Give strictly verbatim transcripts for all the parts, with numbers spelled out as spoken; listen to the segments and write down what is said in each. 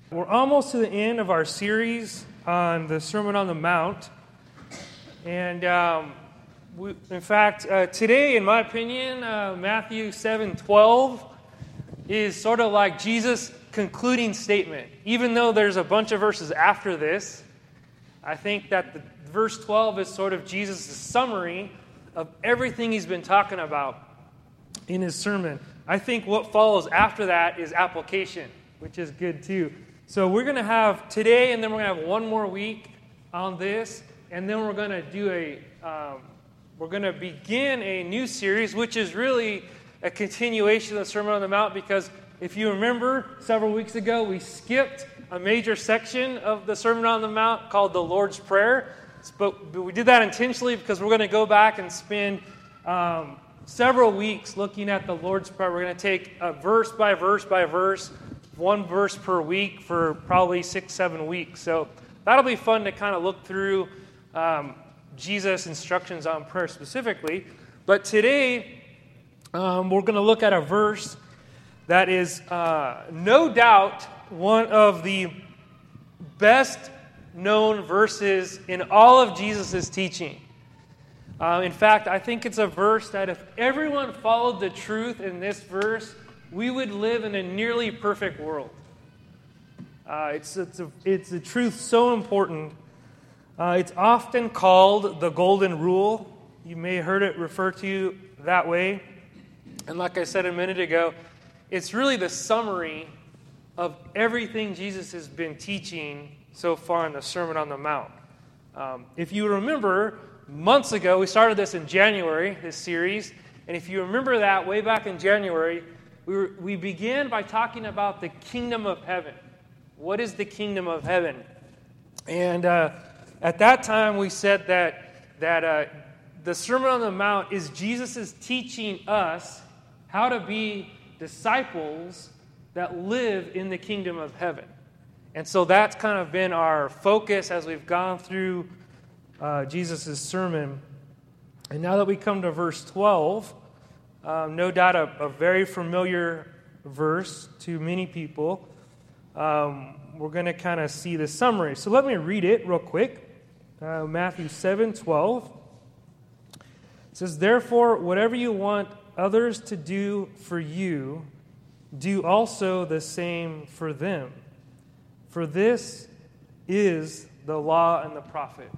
We're almost to the end of our series on the Sermon on the Mount. And um, we, in fact, uh, today, in my opinion, uh, Matthew seven twelve is sort of like Jesus' concluding statement. Even though there's a bunch of verses after this, I think that the verse twelve is sort of Jesus' summary of everything he's been talking about in his sermon. I think what follows after that is application, which is good too. So we're going to have today, and then we're going to have one more week on this, and then we're going to do a, um, we're going to begin a new series, which is really a continuation of the Sermon on the Mount, because if you remember, several weeks ago, we skipped a major section of the Sermon on the Mount called the Lord's Prayer. But we did that intentionally because we're going to go back and spend um, several weeks looking at the Lord's Prayer. We're going to take a verse by verse by verse, one verse per week for probably six, seven weeks. So that'll be fun to kind of look through um, Jesus' instructions on prayer specifically. But today, um, we're going to look at a verse that is uh, no doubt one of the best known verses in all of Jesus' teaching. Uh, in fact, I think it's a verse that if everyone followed the truth in this verse, we would live in a nearly perfect world. Uh, it's, it's, a, it's a truth so important. Uh, it's often called the Golden Rule. You may have heard it referred to that way. And like I said a minute ago, it's really the summary of everything Jesus has been teaching so far in the Sermon on the Mount. Um, if you remember, months ago, we started this in January, this series. And if you remember that, way back in January, we, were, we began by talking about the kingdom of heaven. What is the kingdom of heaven? And uh, at that time, we said that, that uh, the Sermon on the Mount is Jesus' teaching us how to be disciples that live in the kingdom of heaven. And so that's kind of been our focus as we've gone through uh, Jesus' sermon. And now that we come to verse twelve, um, no doubt a, a very familiar verse to many people, um, we're going to kind of see the summary. So let me read it real quick. Uh, Matthew seven twelve. It says, "Therefore, whatever you want others to do for you, do also the same for them. For this is the law and the prophets."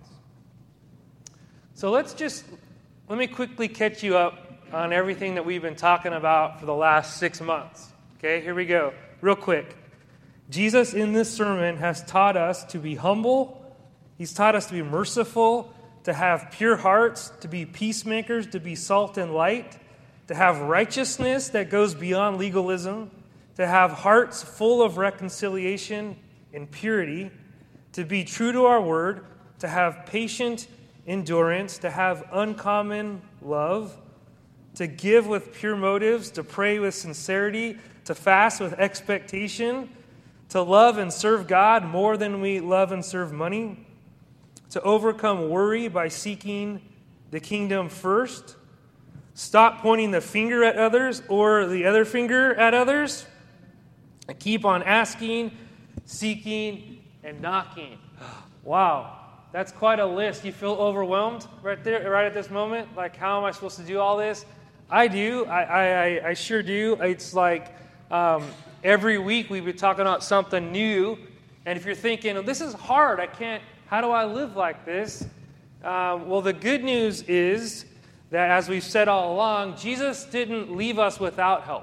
So let's just, let me quickly catch you up on everything that we've been talking about for the last six months. Okay, here we go. Real quick. Jesus in this sermon has taught us to be humble. He's taught us to be merciful, to have pure hearts, to be peacemakers, to be salt and light, to have righteousness that goes beyond legalism, to have hearts full of reconciliation and purity, to be true to our word, to have patient endurance, to have uncommon love, to give with pure motives, to pray with sincerity, to fast with expectation, to love and serve God more than we love and serve money, to overcome worry by seeking the kingdom first, stop pointing the finger at others or the other finger at others, and keep on asking, seeking, and knocking. Wow, that's quite a list. You feel overwhelmed right there, right at this moment? Like, how am I supposed to do all this? I do. I I, I sure do. It's like um, every week we've been talking about something new. And if you're thinking, oh, this is hard, I can't, how do I live like this? Uh, well, the good news is that, as we've said all along, Jesus didn't leave us without help.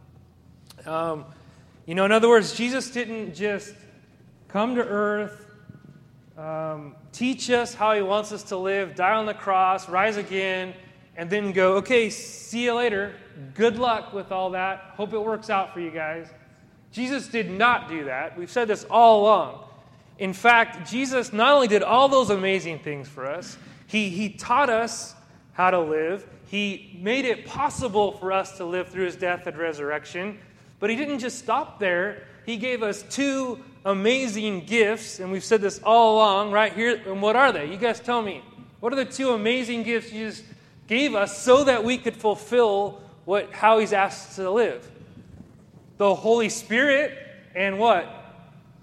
Um, you know, in other words, Jesus didn't just come to earth, um, teach us how he wants us to live, die on the cross, rise again, and then go, okay, see you later. Good luck with all that. Hope it works out for you guys. Jesus did not do that. We've said this all along. In fact, Jesus not only did all those amazing things for us, he, he taught us how to live. He made it possible for us to live through his death and resurrection. But he didn't just stop there. He gave us two amazing gifts, and we've said this all along right here. And what are they? You guys tell me. What are the two amazing gifts Jesus gave us so that we could fulfill what how he's asked us to live? The Holy Spirit and what?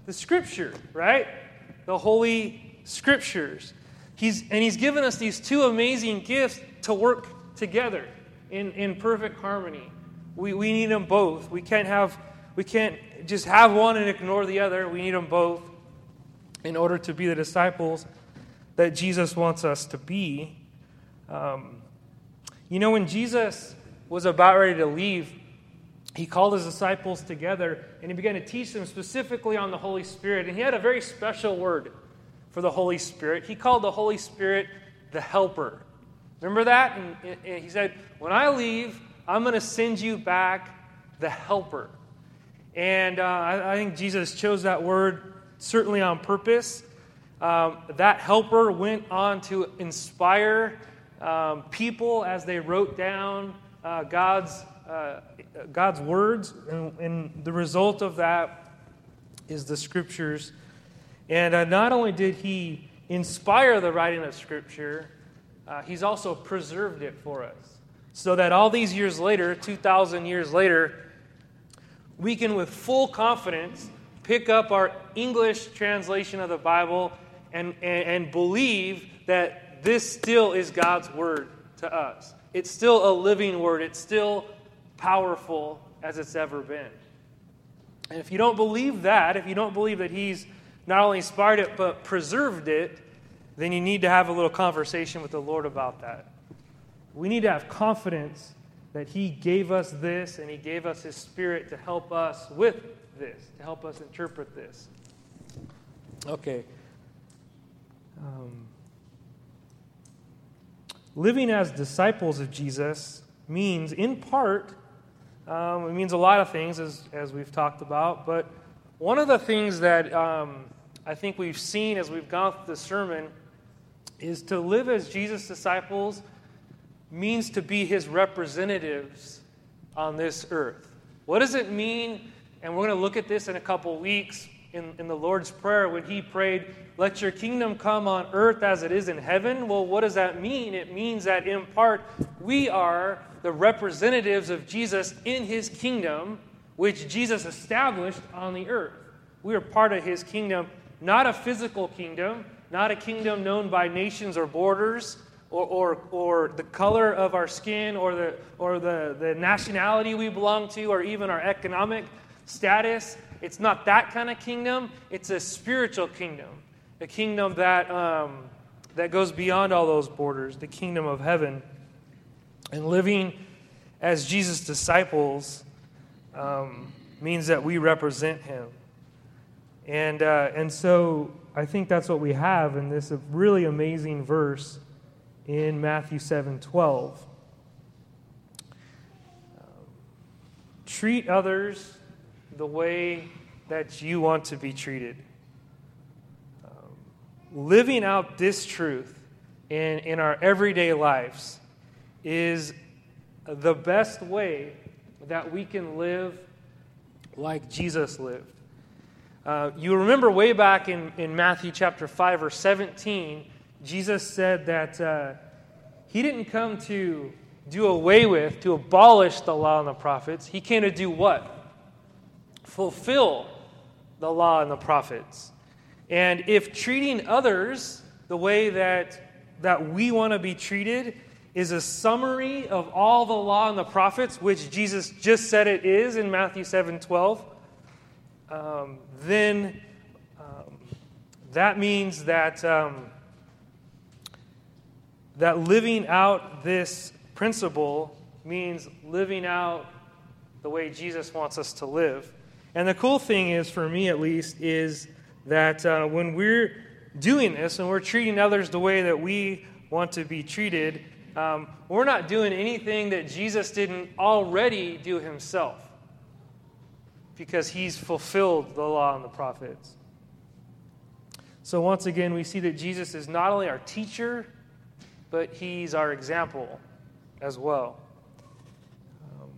the Scripture, right? The Holy Scriptures. He's, and He's given us these two amazing gifts to work together in, in perfect harmony. We, we need them both. We can't have, we can't just have one and ignore the other. We need them both in order to be the disciples that Jesus wants us to be. Um, you know, when Jesus was about ready to leave, He called His disciples together and He began to teach them specifically on the Holy Spirit. And He had a very special word for the Holy Spirit. He called the Holy Spirit the Helper. Remember that? And, and He said, when I leave, I'm going to send you back the Helper. And uh, I, I think Jesus chose that word certainly on purpose. Um, that Helper went on to inspire um, people as they wrote down uh, God's uh, God's words, and, and the result of that is the Scriptures. And uh, not only did He inspire the writing of Scripture, uh, He's also preserved it for us, so that all these years later, two thousand years later, we can with full confidence pick up our English translation of the Bible and, and, and believe that this still is God's Word to us. It's still a living Word. It's still powerful as it's ever been. And if you don't believe that, if you don't believe that He's not only inspired it but preserved it, then you need to have a little conversation with the Lord about that. We need to have confidence that He gave us this and He gave us His Spirit to help us with this, to help us interpret this. Okay. Um, living as disciples of Jesus means, in part, um, it means a lot of things, as, as we've talked about, but one of the things that um, I think we've seen as we've gone through the sermon is to live as Jesus' disciples means to be His representatives on this earth. What does it mean? And we're going to look at this in a couple weeks in, in the Lord's Prayer when He prayed, "Let your kingdom come on earth as it is in heaven." Well, what does that mean? It means that in part we are the representatives of Jesus in His kingdom, which Jesus established on the earth. We are part of His kingdom, not a physical kingdom, not a kingdom known by nations or borders, or or, or the color of our skin, or the or the, the nationality we belong to, or even our economic status. It's not that kind of kingdom. It's a spiritual kingdom, a kingdom that um, that goes beyond all those borders, the kingdom of heaven. And living as Jesus' disciples um, means that we represent Him. And uh, and so I think that's what we have in this really amazing verse in Matthew seven twelve. Um, treat others the way that you want to be treated. Um, living out this truth in, in our everyday lives is the best way that we can live like Jesus lived. Uh, you remember way back in, in Matthew chapter five, verse seventeen, Jesus said that uh, He didn't come to do away with, to abolish the law and the prophets. He came to do what? Fulfill the law and the prophets. And if treating others the way that, that we want to be treated is a summary of all the law and the prophets, which Jesus just said it is in Matthew seven twelve, um, then um, that means that um, that living out this principle means living out the way Jesus wants us to live. And the cool thing is, for me at least, is that uh, when we're doing this and we're treating others the way that we want to be treated, um, we're not doing anything that Jesus didn't already do Himself, because He's fulfilled the law and the prophets. So once again, we see that Jesus is not only our teacher, but He's our example as well. Um,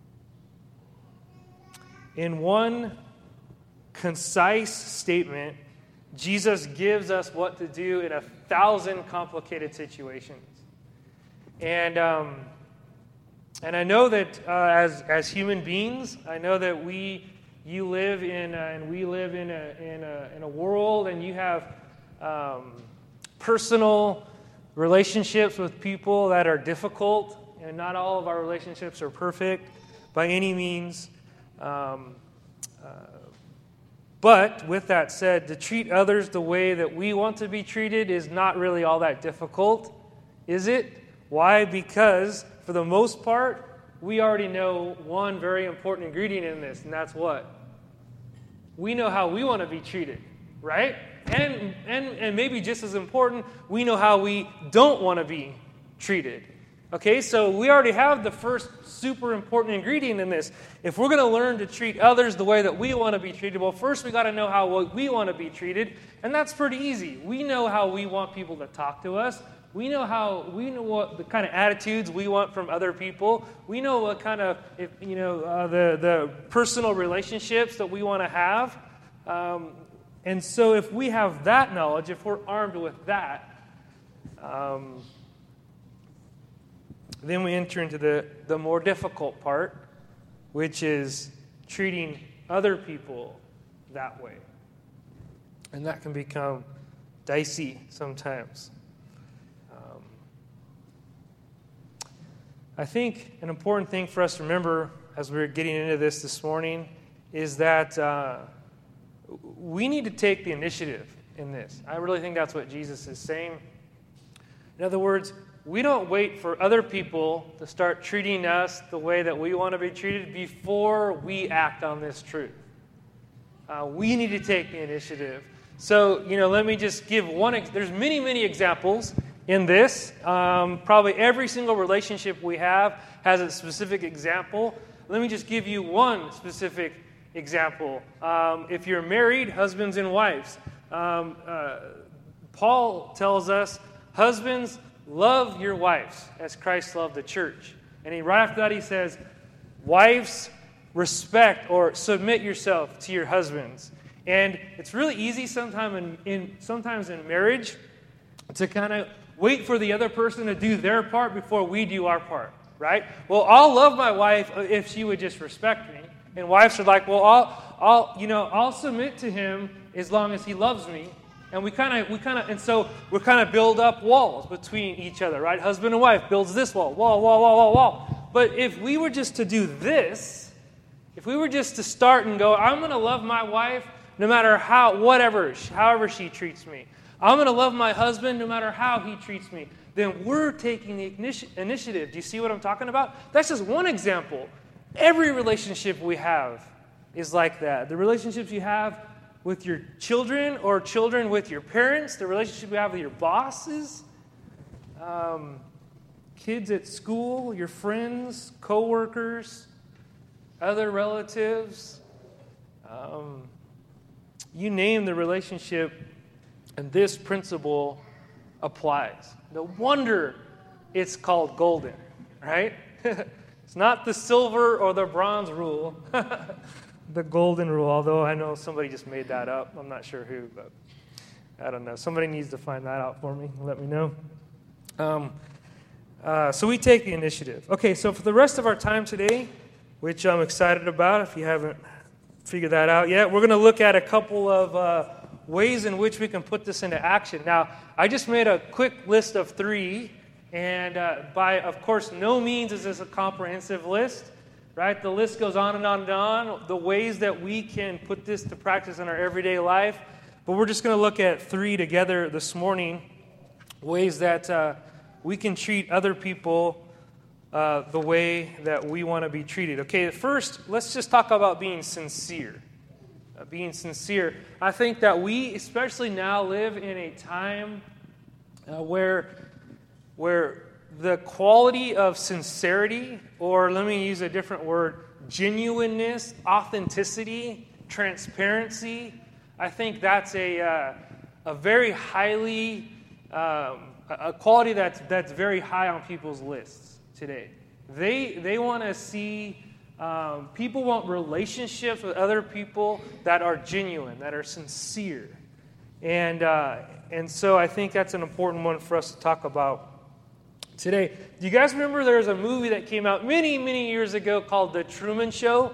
in one concise statement, Jesus gives us what to do in a thousand complicated situations. And um, and I know that uh, as as human beings, I know that we you live in, a, and we live in a, in a, in a world, and you have um, personal relationships with people that are difficult, and not all of our relationships are perfect by any means. Um, uh, but with that said, to treat others the way that we want to be treated is not really all that difficult, is it? Why? Because for the most part, we already know one very important ingredient in this, and that's what? We know how we want to be treated, right? And, and, and maybe just as important, we know how we don't want to be treated. Okay, so we already have the first super important ingredient in this. If we're going to learn to treat others the way that we want to be treated, well, first we got to know how we want to be treated, and that's pretty easy. We know how we want people to talk to us. We know how we know what the kind of attitudes we want from other people. We know what kind of if, you know uh, the the personal relationships that we want to have. Um, and so, if we have that knowledge, if we're armed with that, um, then we enter into the the more difficult part, which is treating other people that way, and that can become dicey sometimes. I think an important thing for us to remember as we're getting into this this morning is that uh, we need to take the initiative in this. I really think that's what Jesus is saying. In other words, we don't wait for other people to start treating us the way that we want to be treated before we act on this truth. Uh, we need to take the initiative. So, you know, let me just give one. Ex- There's many, many examples in this. Um, probably every single relationship we have has a specific example. Let me just give you one specific example. Um, if you're married, husbands and wives, um, uh, Paul tells us, husbands, love your wives as Christ loved the church. And he, right after that he says, wives, respect or submit yourself to your husbands. And it's really easy sometime in, in, sometimes in marriage to kind of wait for the other person to do their part before we do our part, right? Well, I'll love my wife if she would just respect me. And wives are like, well, I'll, I'll, you know, I'll submit to him as long as he loves me. And we kind of, we kind of, and so we kind of build up walls between each other, right? Husband and wife builds this wall, wall, wall, wall, wall, wall. But if we were just to do this, if we were just to start and go, I'm going to love my wife no matter how, whatever, however she treats me. I'm going to love my husband no matter how he treats me. Then we're taking the initi- initiative. Do you see what I'm talking about? That's just one example. Every relationship we have is like that. The relationships you have with your children or children with your parents, the relationship you have with your bosses, um, kids at school, your friends, coworkers, other relatives. Um, you name the relationship, and this principle applies. No wonder it's called golden, right? It's not the silver or the bronze rule, the golden rule, although I know somebody just made that up. I'm not sure who, but I don't know. Somebody needs to find that out for me and let me know. Um, uh, so we take the initiative. Okay, so for the rest of our time today, which I'm excited about if you haven't figured that out yet, we're going to look at a couple of uh, ways in which we can put this into action. Now, I just made a quick list of three, and uh, by, of course, no means is this a comprehensive list, right? The list goes on and on and on, the ways that we can put this to practice in our everyday life, but we're just going to look at three together this morning, ways that uh, we can treat other people uh, the way that we want to be treated. Okay, first, let's just talk about being sincere. Uh, being sincere. I think that we, especially now, live in a time uh, where, where the quality of sincerity, or let me use a different word, genuineness, authenticity, transparency, I think that's a uh, a very highly, um, a quality that's that's very high on people's lists today. They they want to see. Um, people want relationships with other people that are genuine, that are sincere. And uh, and so I think that's an important one for us to talk about today. Do you guys remember there was a movie that came out many, many years ago called The Truman Show?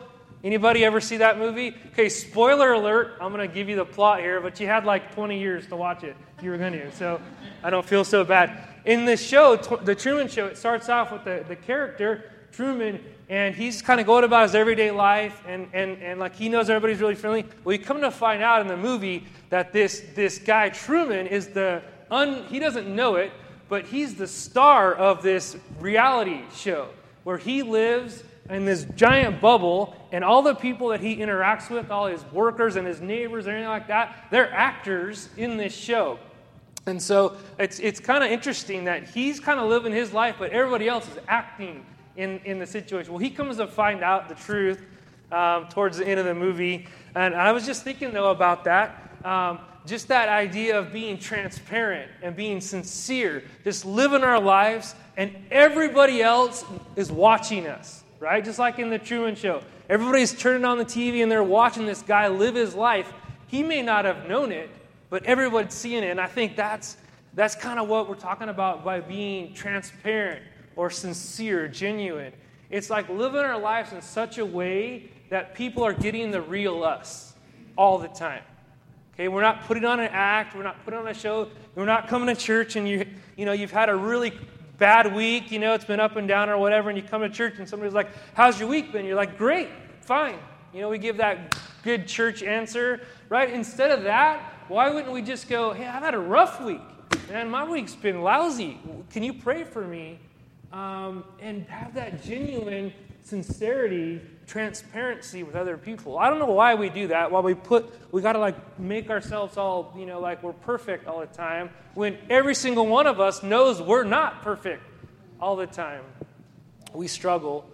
Anybody ever see that movie? Okay, spoiler alert. I'm going to give you the plot here, but you had like twenty years to watch it if you were going to, so I don't feel so bad. In this show, The Truman Show, it starts off with the, the character, Truman, and he's kind of going about his everyday life, and, and, and like he knows everybody's really friendly. Well, you come to find out in the movie that this, this guy, Truman, is the, un, he doesn't know it, but he's the star of this reality show where he lives in this giant bubble, and all the people that he interacts with, all his workers and his neighbors and anything like that, they're actors in this show. And so it's it's kind of interesting that he's kind of living his life, but everybody else is acting in, in the situation. Well, he comes to find out the truth um, towards the end of the movie. And I was just thinking, though, about that. Um, just that idea of being transparent and being sincere. Just living our lives, and everybody else is watching us, right? Just like in the Truman Show. Everybody's turning on the T V, and they're watching this guy live his life. He may not have known it, but everybody's seeing it, and I think that's that's kind of what we're talking about by being transparent or sincere, genuine. It's like living our lives in such a way that people are getting the real us all the time. Okay, we're not putting on an act, we're not putting on a show, we're not coming to church and you you know you've had a really bad week, you know, it's been up and down or whatever, and you come to church and somebody's like, "How's your week been?" You're like, "Great, fine." You know, we give that good church answer, right? Instead of that, why wouldn't we just go, "Hey, I've had a rough week. Man, my week's been lousy. Can you pray for me?" Um, and have that genuine sincerity, transparency with other people. I don't know why we do that. Why we put, we got to like make ourselves all, you know, like we're perfect all the time, when every single one of us knows we're not perfect all the time. We struggle.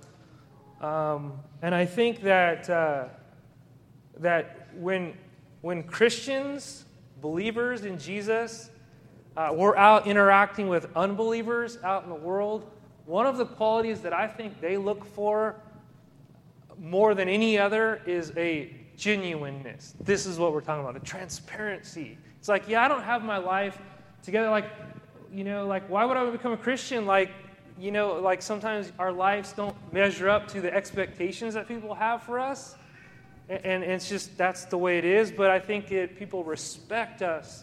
Um, and I think that uh, that when when Christians, believers in Jesus, uh, we're out interacting with unbelievers out in the world, one of the qualities that I think they look for more than any other is a genuineness. This is what we're talking about, a transparency. It's like, yeah, I don't have my life together. Like, you know, like, why would I become a Christian? Like, you know, like sometimes our lives don't measure up to the expectations that people have for us. And, and it's just, that's the way it is. But I think it, people respect us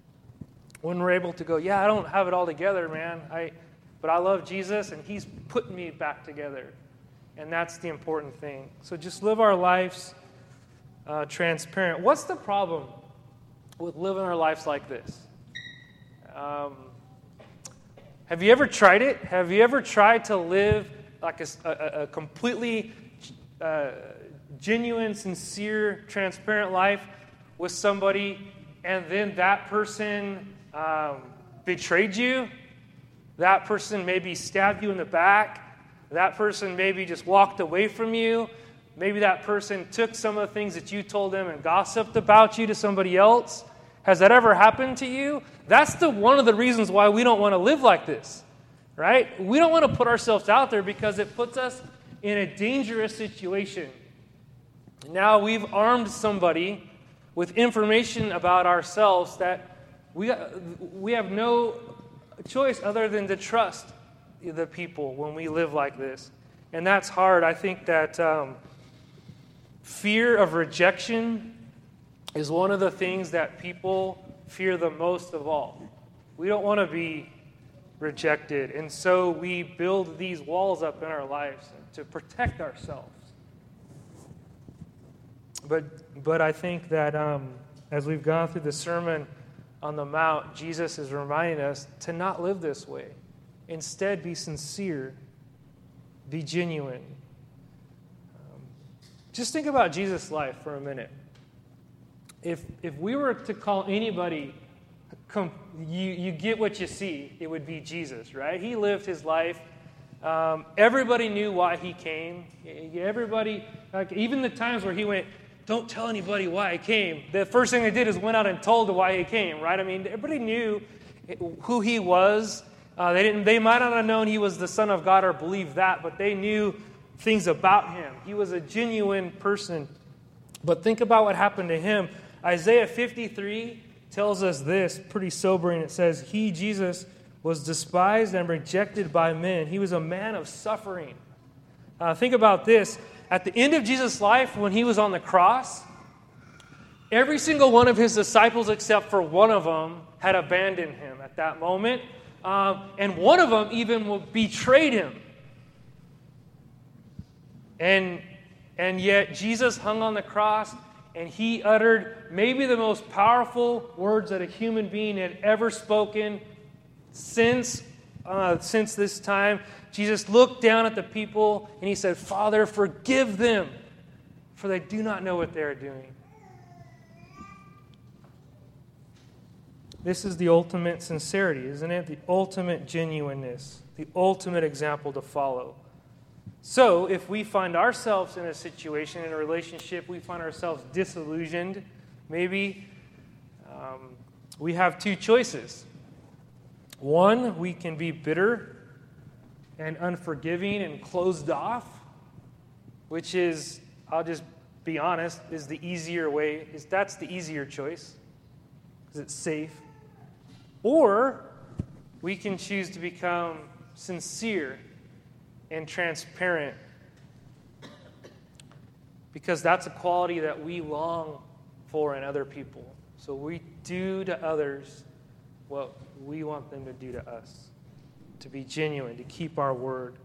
when we're able to go, yeah, I don't have it all together, man. I, but I love Jesus, and he's putting me back together. And that's the important thing. So just live our lives uh, transparent. What's the problem with living our lives like this? Um, have you ever tried it? Have you ever tried to live like a, a, a completely uh, genuine, sincere, transparent life with somebody, and then that person um, betrayed you? That person maybe stabbed you in the back. That person maybe just walked away from you. Maybe that person took some of the things that you told them and gossiped about you to somebody else. Has that ever happened to you? That's the one of the reasons why we don't want to live like this, right? We don't want to put ourselves out there because it puts us in a dangerous situation. Now we've armed somebody with information about ourselves that we we have no choice other than to trust the people when we live like this. And that's hard. I think that um, fear of rejection is one of the things that people fear the most of all. We don't want to be rejected. And so we build these walls up in our lives to protect ourselves. But but I think that um, as we've gone through the Sermon on the Mount, Jesus is reminding us to not live this way. Instead, be sincere, be genuine. Um, just think about Jesus' life for a minute. If if we were to call anybody, come, you, you get what you see, it would be Jesus, right? He lived his life. Um, everybody knew why he came. Everybody, like even the times where he went, "Don't tell anybody why I came," the first thing they did is went out and told why he came, right? I mean, everybody knew who he was. Uh, they didn't. They might not have known he was the Son of God or believed that, but they knew things about him. He was a genuine person. But think about what happened to him. Isaiah fifty-three tells us this, pretty sobering. It says, "He, Jesus, was despised and rejected by men. He was a man of suffering." Uh, think about this. at the end of Jesus' life, when he was on the cross, every single one of his disciples, except for one of them, had abandoned him at that moment. Um, and one of them even betrayed him. And, and yet Jesus hung on the cross, and he uttered maybe the most powerful words that a human being had ever spoken since, uh, since this time. Jesus looked down at the people, and he said, "Father, forgive them, for they do not know what they are doing." This is the ultimate sincerity, isn't it? The ultimate genuineness, the ultimate example to follow. So, if we find ourselves in a situation, in a relationship, we find ourselves disillusioned, maybe, um, we have two choices. One, we can be bitter and unforgiving and closed off, which is, I'll just be honest, is the easier way. Is that's the easier choice because it's safe. Or we can choose to become sincere and transparent, because that's a quality that we long for in other people. So we do to others what we want them to do to us, to be genuine, to keep our word,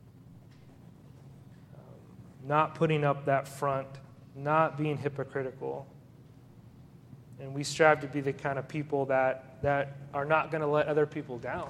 um, not putting up that front, not being hypocritical. And we strive to be the kind of people that, that are not going to let other people down.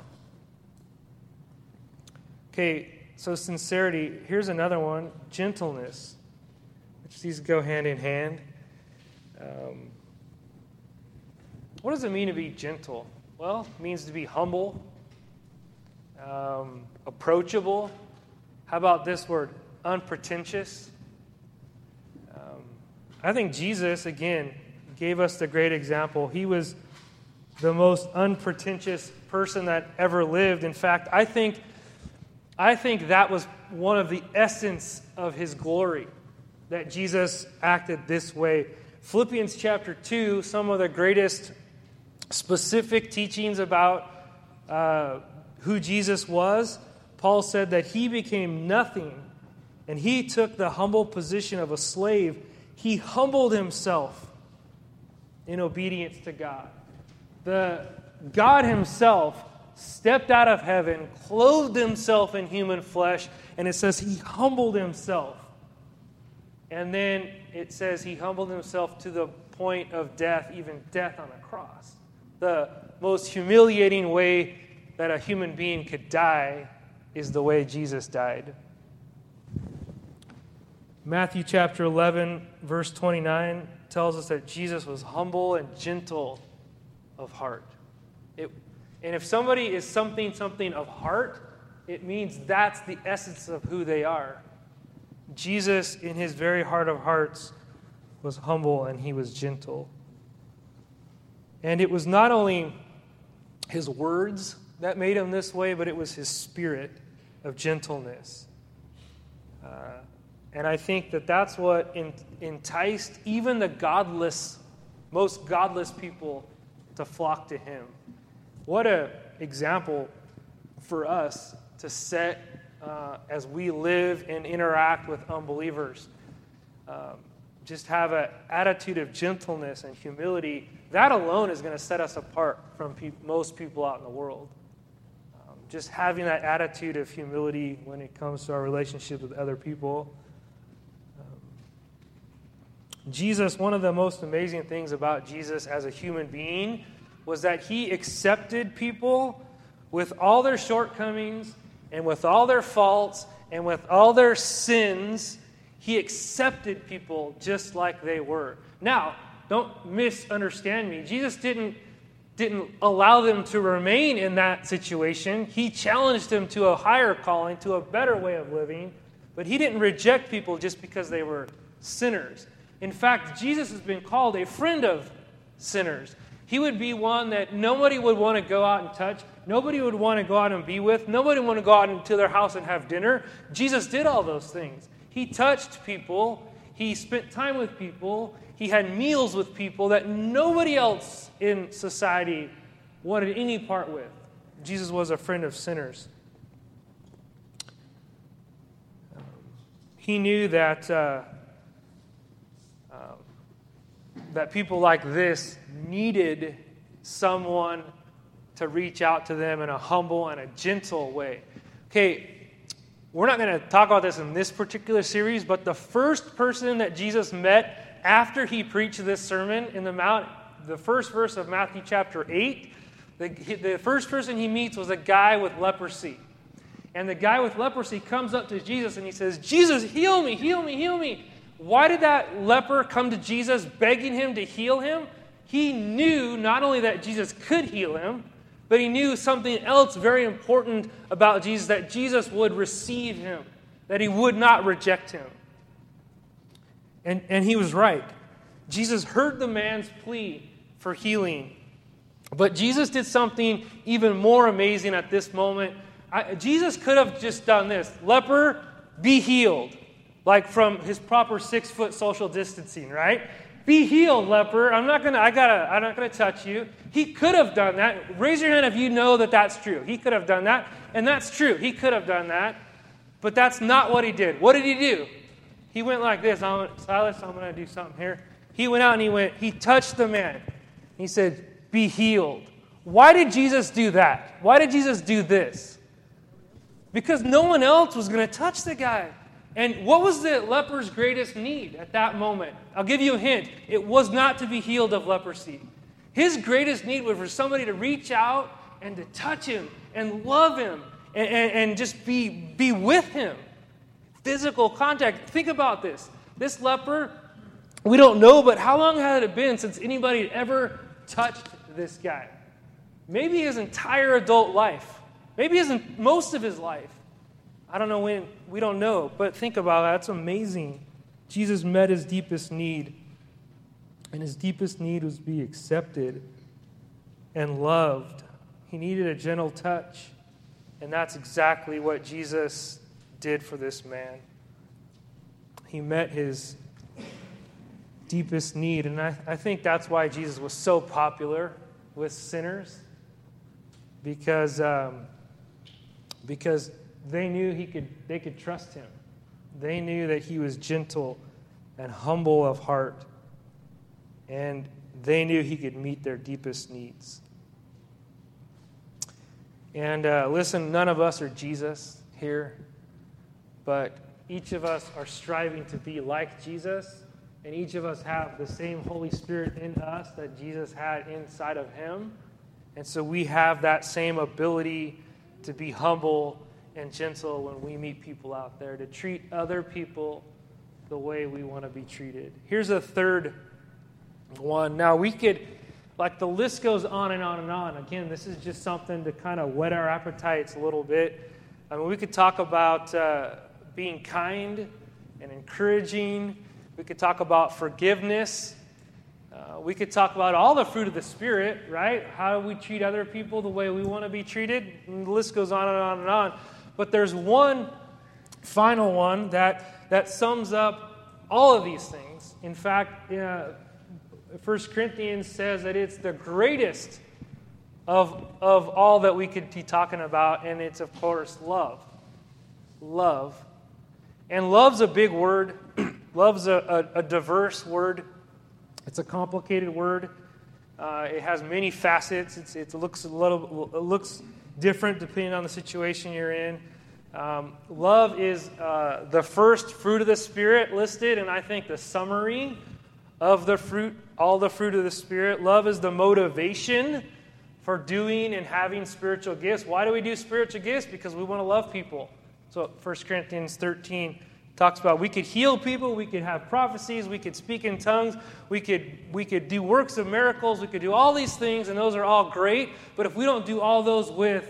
Okay, so sincerity. Here's another one, gentleness, which these go hand in hand. Um, what does it mean to be gentle? Well, it means to be humble, um, approachable. How about this word, unpretentious? Um, I think Jesus, again, gave us the great example. He was the most unpretentious person that ever lived. In fact, I think I think that was one of the essence of his glory, that Jesus acted this way. Philippians chapter two, some of the greatest specific teachings about uh, who Jesus was. Paul said that he became nothing, and he took the humble position of a slave. He humbled himself in obedience to God. The God himself stepped out of heaven, clothed himself in human flesh, and it says he humbled himself. And then it says he humbled himself to the point of death, even death on a cross. The most humiliating way that a human being could die is the way Jesus died. Matthew chapter eleven, verse twenty-nine tells us that Jesus was humble and gentle of heart. It, and if somebody is something, something of heart, it means that's the essence of who they are. Jesus, in his very heart of hearts, was humble and he was gentle. And it was not only his words that made him this way, but it was his spirit of gentleness. Uh, and I think that that's what in, enticed even the godless, most godless people to flock to him. What an example for us to set uh, as we live and interact with unbelievers. Um, just have an attitude of gentleness and humility. That alone is going to set us apart from pe- most people out in the world. Um, just having that attitude of humility when it comes to our relationship with other people. Um, Jesus, one of the most amazing things about Jesus as a human being was that he accepted people with all their shortcomings and with all their faults and with all their sins. He accepted people just like they were. Now, don't misunderstand me. Jesus didn't, didn't allow them to remain in that situation. He challenged them to a higher calling, to a better way of living. But he didn't reject people just because they were sinners. In fact, Jesus has been called a friend of sinners. He would be one that nobody would want to go out and touch. Nobody would want to go out and be with. Nobody would want to go out into their house and have dinner. Jesus did all those things. He touched people. He spent time with people. He had meals with people that nobody else in society wanted any part with. Jesus was a friend of sinners. he knew that uh, um, that people like this needed someone to reach out to them in a humble and a gentle way. Okay, we're not going to talk about this in this particular series, but the first person that Jesus met after he preached this sermon in the Mount, the first verse of Matthew chapter eight, the, the first person he meets was a guy with leprosy. And the guy with leprosy comes up to Jesus and he says, Jesus, heal me, heal me, heal me. Why did that leper come to Jesus begging him to heal him? He knew not only that Jesus could heal him, but he knew something else very important about Jesus, that Jesus would receive him, that he would not reject him. And, and he was right. Jesus heard the man's plea for healing. But Jesus did something even more amazing at this moment. I, Jesus could have just done this. Leper, be healed. Like from his proper six-foot social distancing, right? Be healed, leper. I'm not gonna. I gotta. I'm not gonna touch you. He could have done that. Raise your hand if you know that that's true. He could have done that, and that's true. He could have done that, but that's not what he did. What did he do? He went like this. I'm, Silas, I'm gonna do something here. He went out and he went. He touched the man. He said, "Be healed." Why did Jesus do that? Why did Jesus do this? Because no one else was gonna touch the guy. And what was the leper's greatest need at that moment? I'll give you a hint. It was not to be healed of leprosy. His greatest need was for somebody to reach out and to touch him and love him and, and, and just be, be with him. Physical contact. Think about this. This leper, we don't know, but how long had it been since anybody had ever touched this guy? Maybe his entire adult life. Maybe his, most of his life. I don't know when, we don't know, but think about that. That's amazing. Jesus met his deepest need, and his deepest need was to be accepted and loved. He needed a gentle touch, and that's exactly what Jesus did for this man. He met his deepest need, and I, I think that's why Jesus was so popular with sinners, because um, because they knew he could. They could trust him. They knew that he was gentle and humble of heart, and they knew he could meet their deepest needs. And uh, listen, none of us are Jesus here, but each of us are striving to be like Jesus, and each of us have the same Holy Spirit in us that Jesus had inside of him. And so we have that same ability to be humble and gentle when we meet people out there, to treat other people the way we want to be treated. Here's a third one. Now, we could, like, the list goes on and on and on. Again, this is just something to kind of whet our appetites a little bit. I mean, we could talk about uh, being kind and encouraging. We could talk about forgiveness. Uh, we could talk about all the fruit of the Spirit, right? How do we treat other people the way we want to be treated? And the list goes on and on and on. But there's one final one that, that sums up all of these things. In fact, uh, First Corinthians says that it's the greatest of, of all that we could be talking about, and it's, of course, love. Love. And love's a big word. Love's a, a, a diverse word. It's a complicated word. Uh, it has many facets. It's, it looks a little, it looks different depending on the situation you're in. Um, love is uh, the first fruit of the Spirit listed, and I think the summary of the fruit, all the fruit of the Spirit. Love is the motivation for doing and having spiritual gifts. Why do we do spiritual gifts? Because we want to love people. So First Corinthians thirteen talks about we could heal people, we could have prophecies, we could speak in tongues, we could we could do works of miracles, we could do all these things, and those are all great. But if we don't do all those with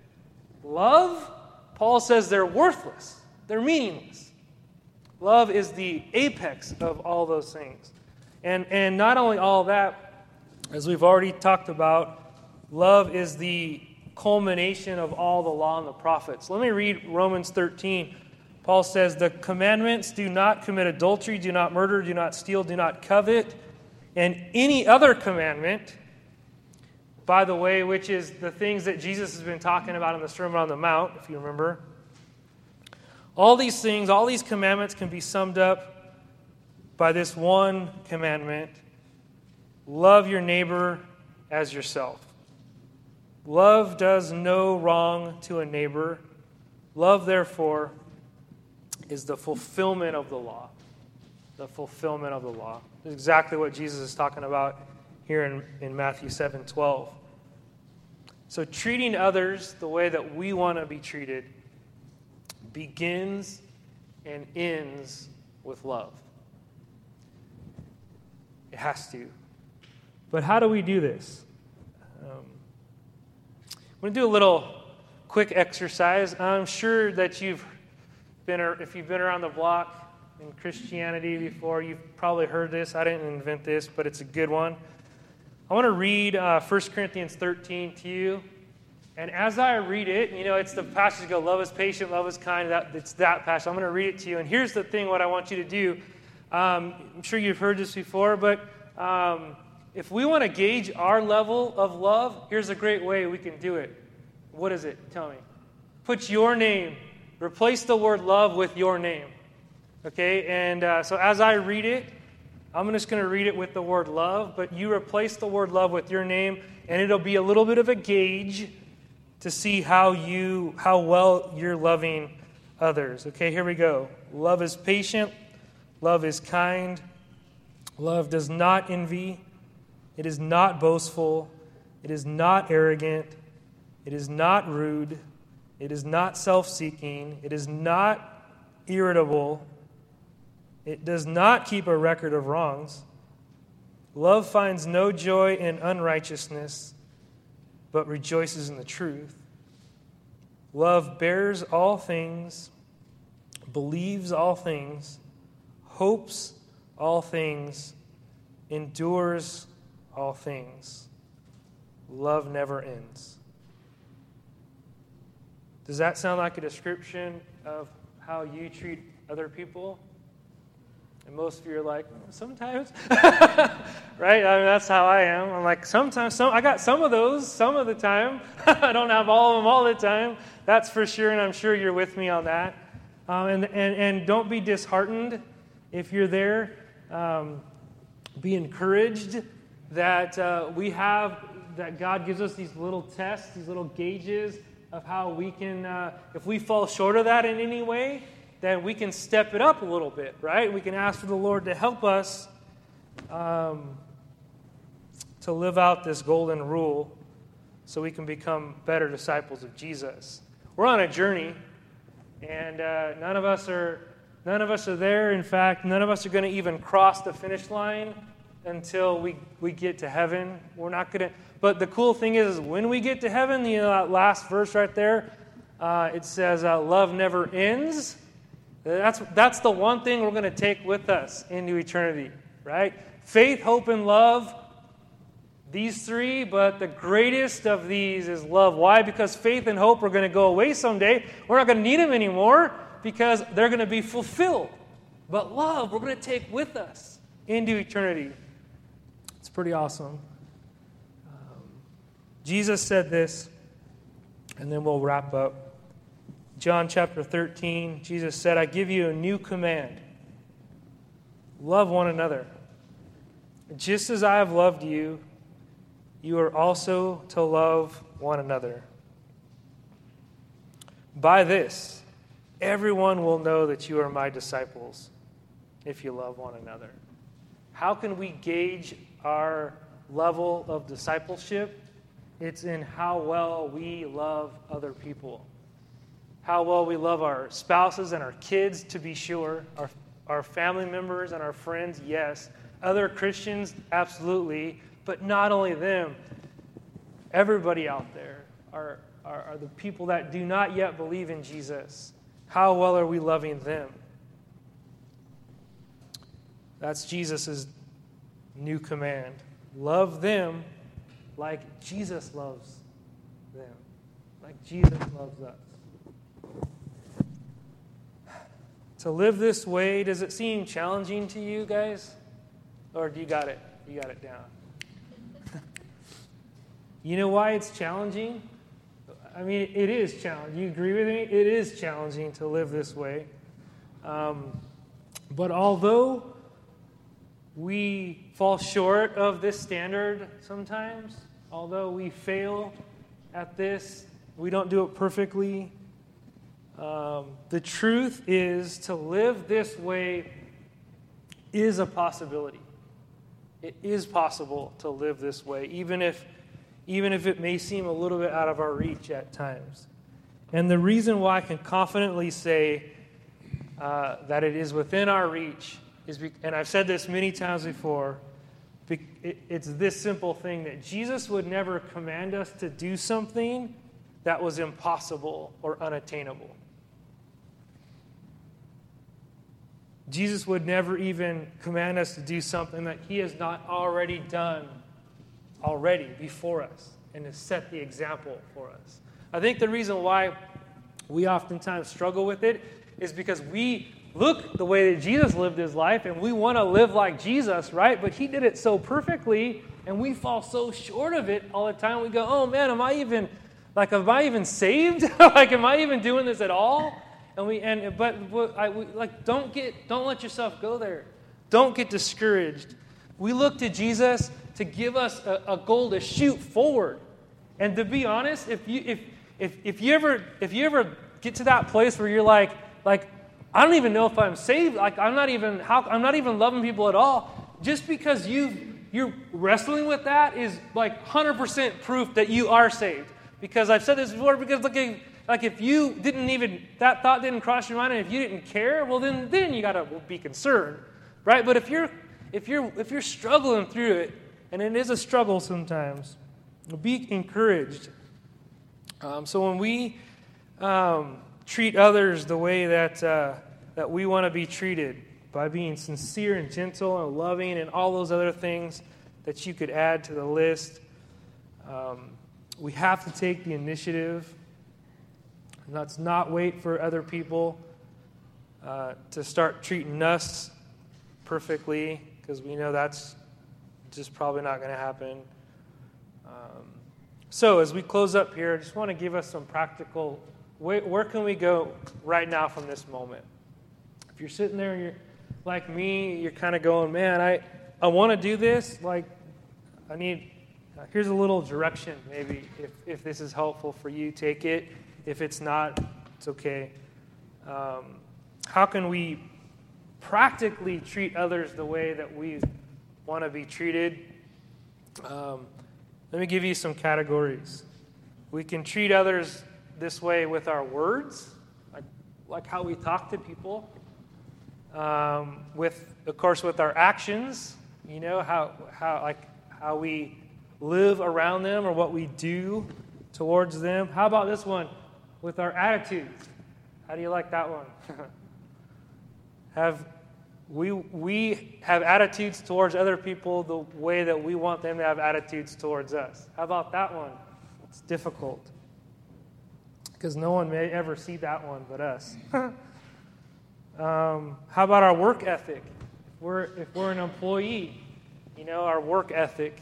love, Paul says they're worthless. They're meaningless. Love is the apex of all those things. And and not only all that, as we've already talked about, love is the culmination of all the law and the prophets. Let me read Romans thirteen. Paul says, the commandments: do not commit adultery, do not murder, do not steal, do not covet, and any other commandment, by the way, which is the things that Jesus has been talking about in the Sermon on the Mount, if you remember, All these things, all these commandments can be summed up by this one commandment: love your neighbor as yourself. Love does no wrong to a neighbor. Love, therefore, is the fulfillment of the law. The fulfillment of the law. This is exactly what Jesus is talking about here in, in Matthew seven twelve. So treating others the way that we want to be treated begins and ends with love. It has to. But how do we do this? Um, I'm going to do a little quick exercise. I'm sure that you've been, if you've been around the block in Christianity before, you've probably heard this. I didn't invent this, but it's a good one. I want to read uh, First Corinthians thirteen to you. And as I read it, you know, it's the passage that goes, love is patient, love is kind. That, it's that passage. I'm going to read it to you. And here's the thing, what I want you to do. Um, I'm sure you've heard this before, but um, if we want to gauge our level of love, here's a great way we can do it. What is it? Tell me. Put your name. Replace the word love with your name. Okay? And uh, so as I read it, I'm just going to read it with the word love, but you replace the word love with your name, and it'll be a little bit of a gauge to see how you, how well you're loving others. Okay, here we go. Love is patient. Love is kind. Love does not envy. It is not boastful. It is not arrogant. It is not rude. It is not self-seeking. It is not irritable. It does not keep a record of wrongs. Love finds no joy in unrighteousness, but rejoices in the truth. Love bears all things, believes all things, hopes all things, endures all things. Love never ends. Does that sound like a description of how you treat other people? And most of you are like, sometimes, right? I mean, that's how I am. I'm like, sometimes, some, I got some of those, some of the time. I don't have all of them all the time. That's for sure, and I'm sure you're with me on that. Um, and, and, and don't be disheartened if you're there. Um, be encouraged that uh, we have, that God gives us these little tests, these little gauges of how we can, uh, if we fall short of that in any way, then we can step it up a little bit, right? We can ask for the Lord to help us um, to live out this golden rule so we can become better disciples of Jesus. We're on a journey, and uh, none of us are none of us are there. In fact, none of us are going to even cross the finish line until we, we get to heaven. We're not going to. But the cool thing is, when we get to heaven, you know, that last verse right there, uh, it says, uh, "Love never ends." That's, that's the one thing we're going to take with us into eternity, right? Faith, hope, and love, these three, but the greatest of these is love. Why? Because faith and hope are going to go away someday. We're not going to need them anymore because they're going to be fulfilled. But love, we're going to take with us into eternity. It's pretty awesome. Um, Jesus said this, and then we'll wrap up. John chapter thirteen, Jesus said, "I give you a new command. Love one another. Just as I have loved you, you are also to love one another. By this, everyone will know that you are my disciples, if you love one another." How can we gauge our level of discipleship? It's in how well we love other people. How well we love our spouses and our kids, to be sure. Our, our family members and our friends, yes. Other Christians, absolutely. But not only them. Everybody out there are, are, are the people that do not yet believe in Jesus. How well are we loving them? That's Jesus' new command. Love them like Jesus loves them. Like Jesus loves us. To live this way, does it seem challenging to you guys? Or do you got it? You got it down. You know why it's challenging? I mean, it is challenging. You agree with me? It is challenging to live this way. Um, but although we fall short of this standard sometimes, although we fail at this, we don't do it perfectly. Um, the truth is, to live this way is a possibility. It is possible to live this way, even if, even if it may seem a little bit out of our reach at times. And the reason why I can confidently say uh, that it is within our reach is, be- and I've said this many times before, be- it, it's this simple thing that Jesus would never command us to do something that was impossible or unattainable. Jesus would never even command us to do something that he has not already done already before us and has set the example for us. I think the reason why we oftentimes struggle with it is because we look the way that Jesus lived his life and we want to live like Jesus, right? But he did it so perfectly and we fall so short of it all the time. We go, oh man, am I even, like, am I even saved? Like, am I even doing this at all? And we and but, but I we, like don't get don't let yourself go there. Don't get discouraged. We look to Jesus to give us a, a goal to shoot forward. And to be honest, if you if if if you ever if you ever get to that place where you're like like I don't even know if I'm saved. Like I'm not even how I'm not even loving people at all. Just because you you're wrestling with that is like one hundred percent proof that you are saved. Because I've said this before. Because looking. Like if you didn't even, that thought didn't cross your mind, and if you didn't care, well then, then you gotta be concerned, right? But if you're, if you're, if you're struggling through it, and it is a struggle sometimes, be encouraged. Um, so when we um, treat others the way that uh, that we want to be treated, by being sincere and gentle and loving and all those other things that you could add to the list, um, we have to take the initiative. Let's not wait for other people uh, to start treating us perfectly, because we know that's just probably not going to happen. Um, so as we close up here, I just want to give us some practical, where, where can we go right now from this moment? If you're sitting there and you're like me, you're kind of going, man, I, I want to do this. Like, I need, uh, here's a little direction maybe. If, if this is helpful for you, take it. If it's not, it's okay. Um, how can we practically treat others the way that we want to be treated? Um, let me give you some categories. We can treat others this way with our words, like, like how we talk to people. Um, with, of course, with our actions, you know, how how like how we live around them or what we do towards them. How about this one? With our attitudes. How do you like that one? have we we have attitudes towards other people the way that we want them to have attitudes towards us. How about that one? It's difficult because no one may ever see that one but us. um, how about our work ethic? If we're if we're an employee, you know, our work ethic.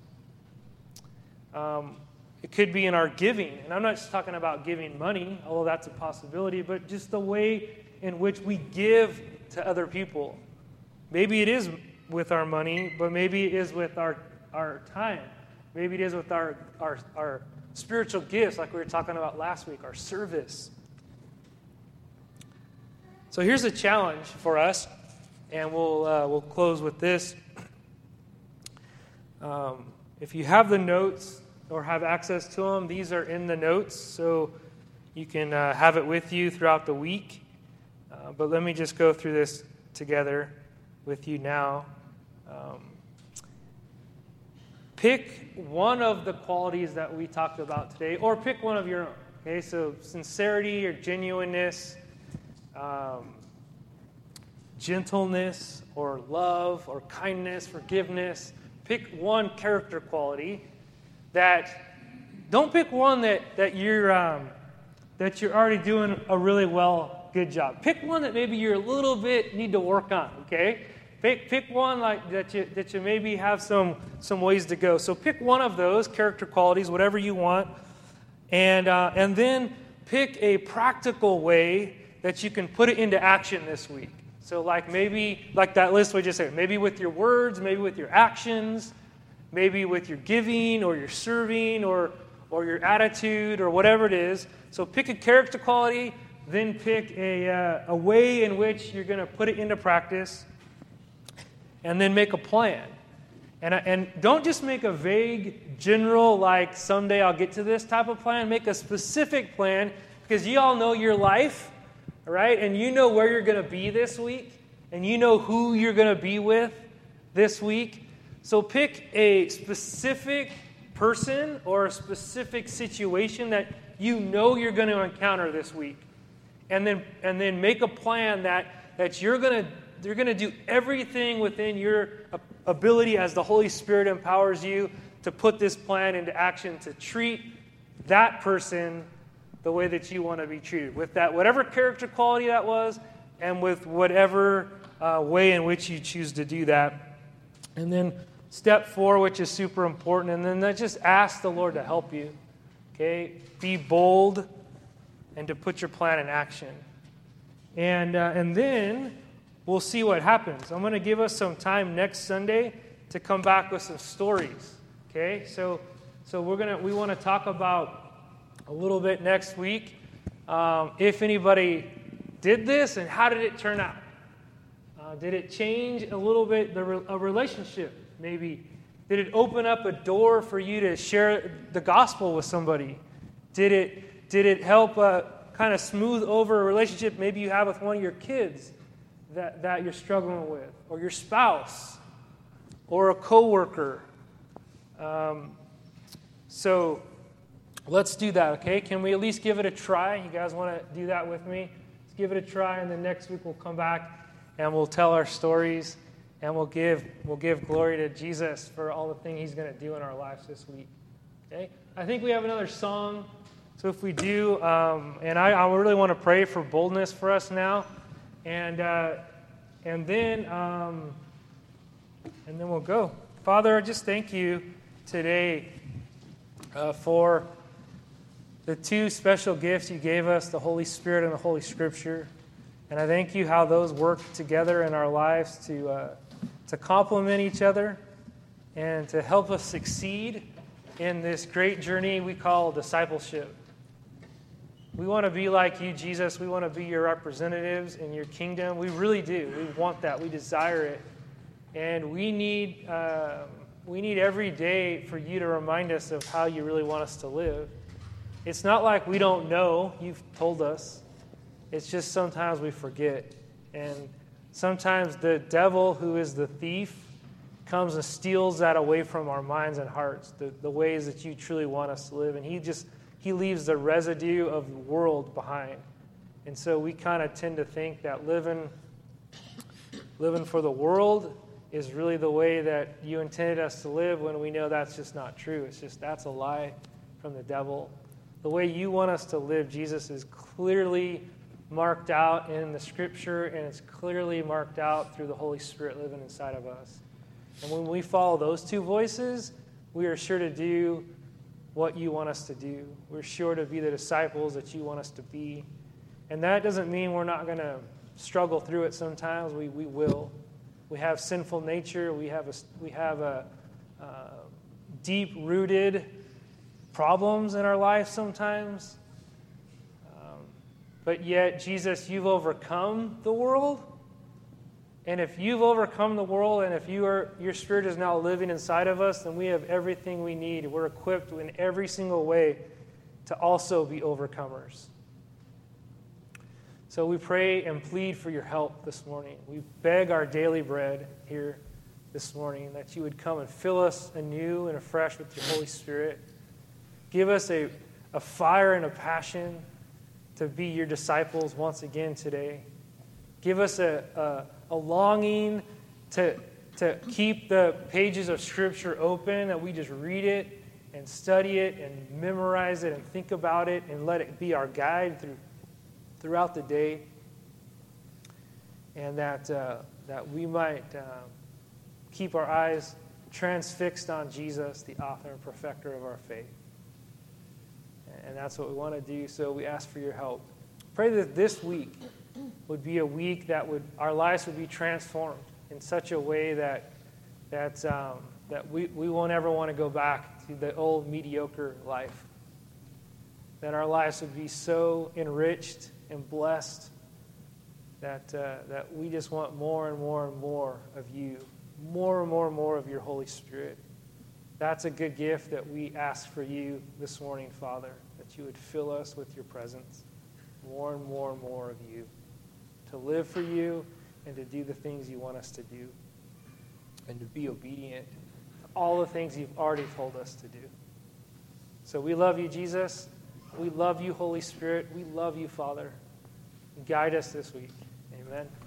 Um, It could be in our giving. And I'm not just talking about giving money, although that's a possibility, but just the way in which we give to other people. Maybe it is with our money, but maybe it is with our, our time. Maybe it is with our, our, our spiritual gifts, like we were talking about last week, our service. So here's a challenge for us, and we'll, uh, we'll close with this. Um, if you have the notes, or have access to them, these are in the notes, so you can uh, have it with you throughout the week. Uh, but let me just go through this together with you now. Um, pick one of the qualities that we talked about today, or pick one of your own. Okay, so sincerity or genuineness, um, gentleness or love or kindness, forgiveness. Pick one character quality. That don't pick one that that you're um, that you're already doing a really well, good job. Pick one that maybe you're a little bit need to work on. Okay, pick pick one like that you that you maybe have some some ways to go. So pick one of those character qualities, whatever you want, And, uh, and then pick a practical way that you can put it into action this week. So like maybe, like that list we just said, maybe with your words, maybe with your actions, maybe with your giving or your serving or, or your attitude or whatever it is. So pick a character quality, then pick a, uh, a way in which you're going to put it into practice, and then make a plan. And, and don't just make a vague, general, like someday I'll get to this type of plan. Make a specific plan, because you all know your life, right? And you know where you're going to be this week, and you know who you're going to be with this week. So pick a specific person or a specific situation that you know you're going to encounter this week. And then and then make a plan that, that you're going to you're going to do everything within your ability as the Holy Spirit empowers you to put this plan into action, to treat that person the way that you want to be treated, with that whatever character quality that was, and with whatever uh, way in which you choose to do that. And then step four, which is super important, and then that just ask the Lord to help you. Okay, be bold and to put your plan in action. And uh, and then we'll see what happens. I'm going to give us some time next Sunday to come back with some stories. Okay, so so we're gonna we want to talk about a little bit next week um, if anybody did this and how did it turn out. Uh, did it change a little bit the re- a relationship? Maybe did it open up a door for you to share the gospel with somebody? Did it did it help uh, kind of smooth over a relationship maybe you have with one of your kids that, that you're struggling with, or your spouse, or a coworker? Um, so let's do that, okay? Can we at least give it a try? You guys want to do that with me? Let's give it a try, and then next week we'll come back and we'll tell our stories, and we'll give we'll give glory to Jesus for all the things He's going to do in our lives this week. Okay? I think we have another song. So if we do, um, and I, I really want to pray for boldness for us now, and uh, and then um, and then we'll go. Father, I just thank you today uh, for the two special gifts you gave us, the Holy Spirit and the Holy Scripture. And I thank you how those work together in our lives to uh, to complement each other and to help us succeed in this great journey we call discipleship. We want to be like you, Jesus. We want to be your representatives in your kingdom. We really do. We want that. We desire it. And we need uh, we need every day for you to remind us of how you really want us to live. It's not like we don't know. You've told us. It's just sometimes we forget. And sometimes the devil, who is the thief, comes and steals that away from our minds and hearts, the, the ways that you truly want us to live. And he just, he leaves the residue of the world behind. And so we kind of tend to think that living, living for the world is really the way that you intended us to live, when we know that's just not true. It's just, that's a lie from the devil. The way you want us to live, Jesus, is clearly marked out in the Scripture, and it's clearly marked out through the Holy Spirit living inside of us. And when we follow those two voices, we are sure to do what you want us to do. We're sure to be the disciples that you want us to be. And that doesn't mean we're not going to struggle through it sometimes. We we will. We have sinful nature. We have a, we have a uh, deep-rooted problems in our life sometimes. But yet, Jesus, you've overcome the world. And if you've overcome the world, and if you are, your Spirit is now living inside of us, then we have everything we need. We're equipped in every single way to also be overcomers. So we pray and plead for your help this morning. We beg our daily bread here this morning, that you would come and fill us anew and afresh with your Holy Spirit. Give us a, a fire and a passion to be your disciples once again today. Give us a, a, a longing to, to keep the pages of Scripture open, that we just read it and study it and memorize it and think about it and let it be our guide through throughout the day. And that, uh, that we might uh, keep our eyes transfixed on Jesus, the author and perfecter of our faith. And that's what we want to do, so we ask for your help. Pray that this week would be a week that would our lives would be transformed in such a way that that um, that we, we won't ever want to go back to the old mediocre life. That our lives would be so enriched and blessed that uh, that we just want more and more and more of you, more and more and more of your Holy Spirit. That's a good gift that we ask for you this morning, Father, that you would fill us with your presence, more and more and more of you, to live for you and to do the things you want us to do, and to be obedient to all the things you've already told us to do. So we love you, Jesus. We love you, Holy Spirit. We love you, Father. Guide us this week. Amen.